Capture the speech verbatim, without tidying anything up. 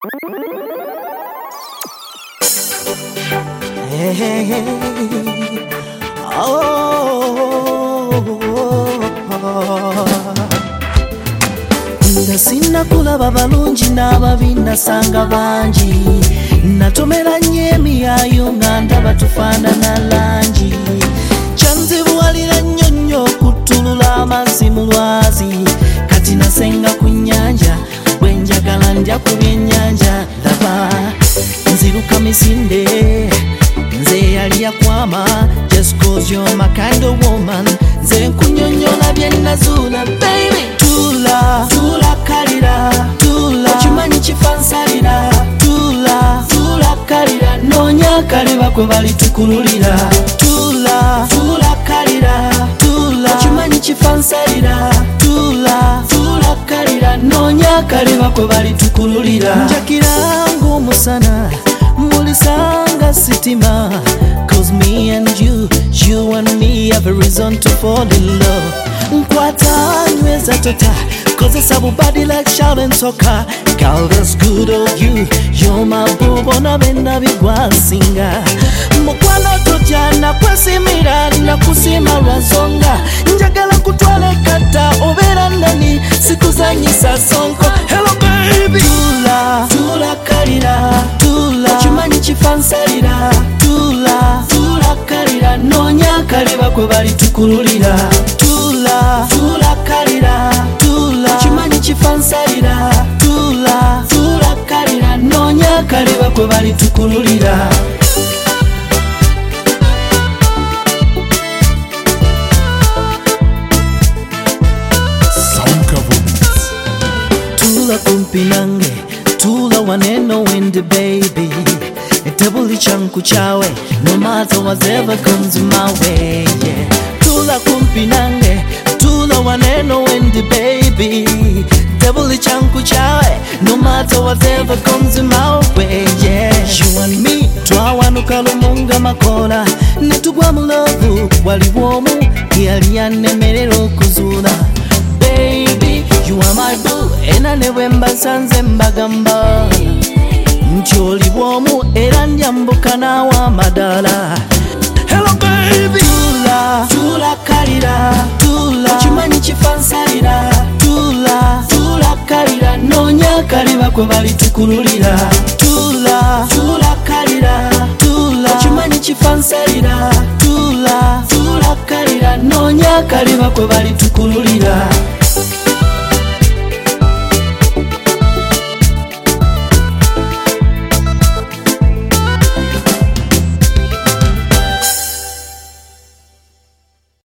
Hey, hey, hey. Oh, nga sinna kulaba balungi n'ababi nasanga bangi, natomera nnyo emiyayo nga ndaba tufaanana langi, kyanzibuwalira nnyo nnyo okuttulula amazzi mu lwazi, kati nasenga ku nnyanja bwe njagala ndya ku byennyanja, laba nziruka misinde nze yali yakwama, just cause you're my kind of woman, nze nkunyonyola bye nazuula baby. Tula, tula kalira, tula okimanyi kifansalira, tula, tula kalira noonya kaliba kwe bali tukululira, tula, tula kalira, tula okimanyi kifansalira, tula, tula kalira noonya kaliba kwe bali tukululira, njakira ng'omusana mulisanga sitima, cause me and you, you and me have a reason to fall in love. Nkwata nyweza tota, cause it's a body like shouting soccer. Girl, that's good of you, you're my boo, bona benda bigwa singa. Mukwano tujana kwesimira, na kusima razonga, njagala kutwale kata, obera nani, sikuzanyisa sonko. Hello baby, tula, tula kalira, tula okimanyi kifansalira, tula, tula kalira noonya kaliba kwe bali tukululira, tula, tula kalira, tula okimanyi kifansalira, tula, tula kalira noonya kaliba kwe bali tukululira. Tula kumpi nange, tula waneno windi baby, etebuli chanku chawe, no matter whatever comes my way, yeah. Tula kumpi nange, tula waneno windi baby, etebuli chanku chawe, no matter whatever comes my way, yeah. You and me, twawanuka lumunga makola, netugwa mu love, waliwomu yali yanemerera okuzuula. Baby, you are my boo, ena newe mbasanze mbagamba nti oli bwomu era nyambuka naawe amadala. Hello baby, tula, tula kalira, tula okimanyi kifansalira, tula, tula kalira noonya kaliba kwe bali tukululira, tula, tula kalira, tula okimanyi kifansalira, tula, tula kalira noonya kaliba kwe bali tukululira.